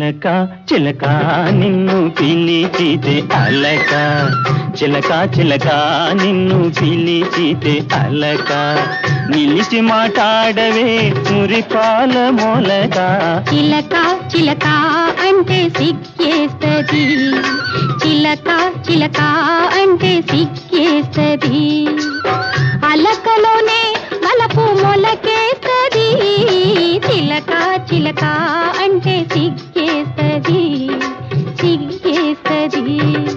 చిలక చిలక నిన్ను పిలిచితే అలక, చిలక చిలక నిన్ను పిలిచితే అలక, నిలిచి మాట్లాడవే మురిపాల మొలక. చిలక చిలక అంటే సిగ్గేస్తది, చిలక చిలక అంటే సిగ్గేస్తది, అలకలోనే వలపు మొలకేస్తది. చిలక చిలక అంటే సిగ్గేస్తది, సిగ్గేస్తది.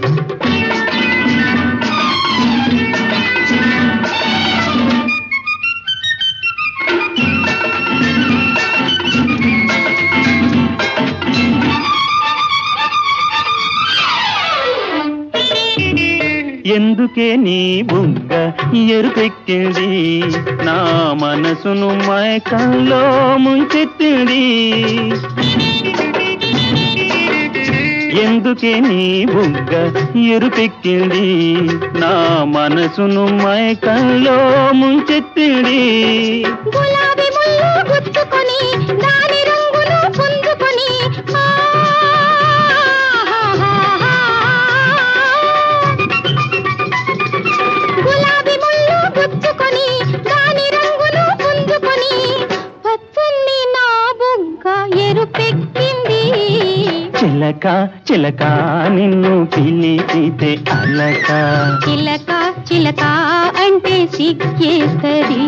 ఎందుకే నీ బుగ్గ ఎరుపెక్కింది, నా మనసును మైకంలో ముంచెత్తింది. ఎందుకే నీ బుగ్గ ఎరుపెక్కింది, నా మనసును మైకంలో ముంచెత్తింది. గులాబీ ముళ్ళు గుచ్చుకొని దాని రంగును పుంజుకొని గులాబీ ముళ్ళు గుచ్చుకొని దాని రంగును పుంజుకొని పచ్చని నా బుగ్గ ఎరుపెక్కింది. చిలక చిలక నిన్ను పిలిచితే అలక, చిలక చిలక అంటే సిగ్గేస్తది.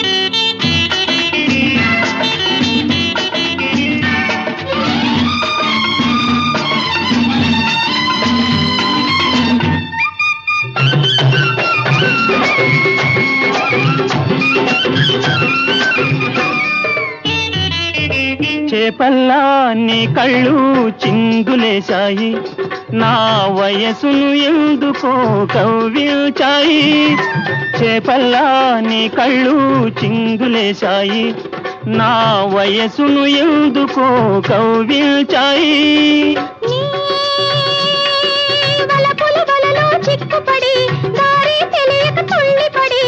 చేపల్లా నీ కళ్ళు చిందులేశాయి, నా వయసును ఎందుకో కవ్వించాయి. చేపల్లా నీ కళ్ళు చిందులేశాయి, నా వయసును ఎందుకో కవ్వించాయి. వలపుల వలలో చిక్కుపడి దారి తెలియక తుళ్ళిపడి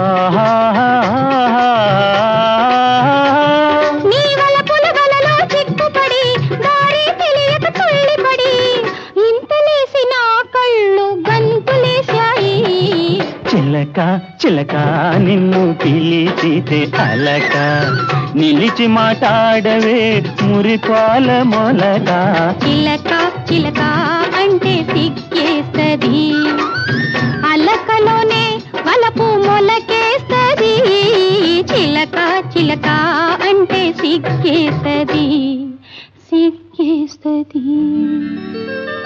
నీ వలపుల వలలో చిక్కుపడి దారి తెలియక తుళ్ళిపడి ఇంతలేసి నా కళ్ళు గంతులేశాయి. చిలక చిలక నిన్ను పిలిచితే అలక, నిలిచి మాట్లాడవే మురిపాల మొలక. చిలక చిలక అంటే సిగ్గేస్తది, అలకలోనే వలపు మొలకేస్తది. చిలక చిలక అంటే సిగ్గేస్తది, సిగ్గేస్తది.